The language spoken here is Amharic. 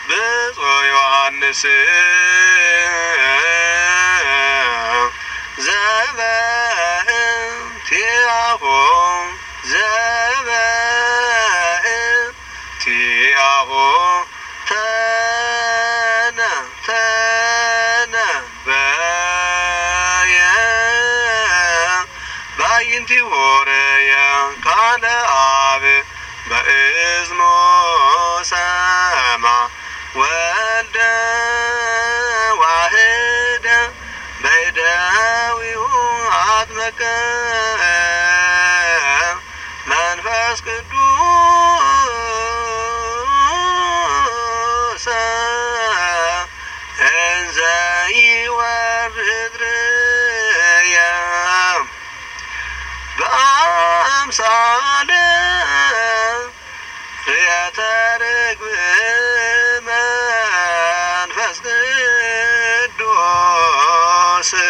ብፁዕ ዮሐንስ ዘበእንቲአሁ ተነበየ ባይንቲሁ ርእየ ቃለ አብ በእዝኖ ሰማ ወልደ ዋህደ በእደዊሁ አጥመቀ መንፈስ ቅዱስ እንዘ ይወርድ ርእየ በአምሳለ ርእየተ ርግብ መንፈስ ቅዱስ